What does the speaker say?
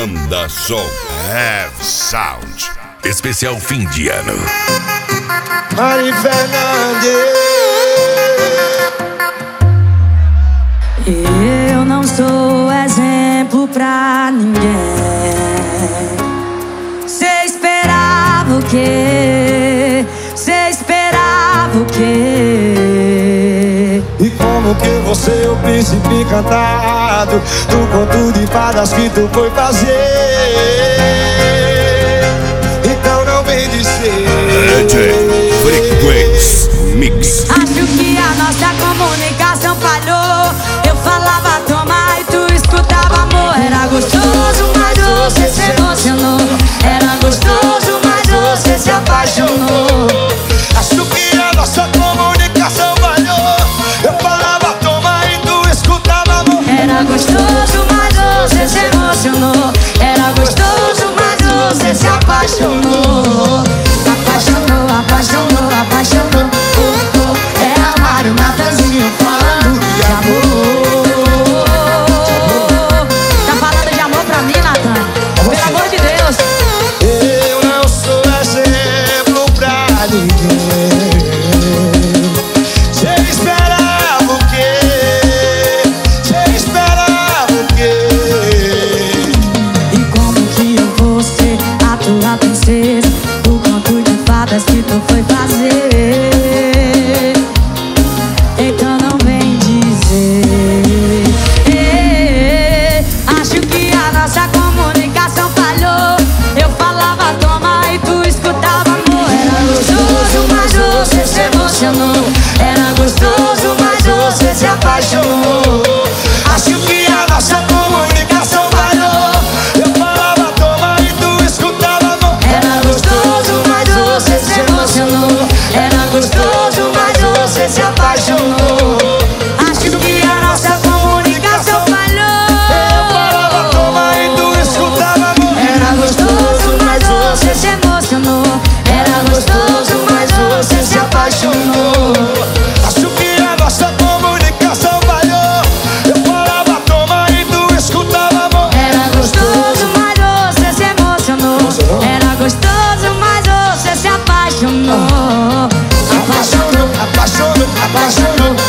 Banda Som Have Sound. Especial fim de ano. Mari Fernandes. Eu não sou exemplo pra ninguém. Cê esperava o quê? Cê esperava o quê? E como que você é o príncipe encantado do conto de fadas que tu foi fazer? Então não vem dizer DJ Frequency Mix. Acho que a nossa comunicação falhou. Eu falava toma e tu escutava amor. Era gostoso, mas você se emocionou. Era gostoso, mas você se apaixonou. Acho que a nossa comunicação falhou. Eu falava toma e tu escutava amor. Era gostoso, mas você se emocionou. Era gostoso, mas você se apaixonou. Apaixonou, apaixonou, apaixonou. É amar o Natanzinho falando de amor. Tá falando de amor pra mim, Natan? Pelo amor de Deus. Eu não sou exemplo pra ninguém. Cê esperava o quê? Cê esperava o quê? E como que eu vou ser a tua princesa? O conto de fadas que tu foi fazer. Então não vem dizer. Acho que a nossa comunicação falhou. Eu falava toma e tu escutava amor. Era gostoso, mas você se emocionou. Era gostoso, mas você se apaixonou. Acho que a nossa comunicação falhou. Eu falava toma e tu escutava amor. Era gostoso, mas você se emocionou. Era gostoso, mas você se apaixonou. Acho que a nossa comunicação falhou. Eu falava toma e tu escutava amor. Era gostoso, mas você se emocionou. Era gostoso, mas você se apaixonou. Acho que a nossa comunicação falhou. Eu falava toma e tu escutava amor. Era gostoso, mas você se emocionou. Era gostoso, mas você se apaixonou. Apaixonou, apaixonou, apaixonou.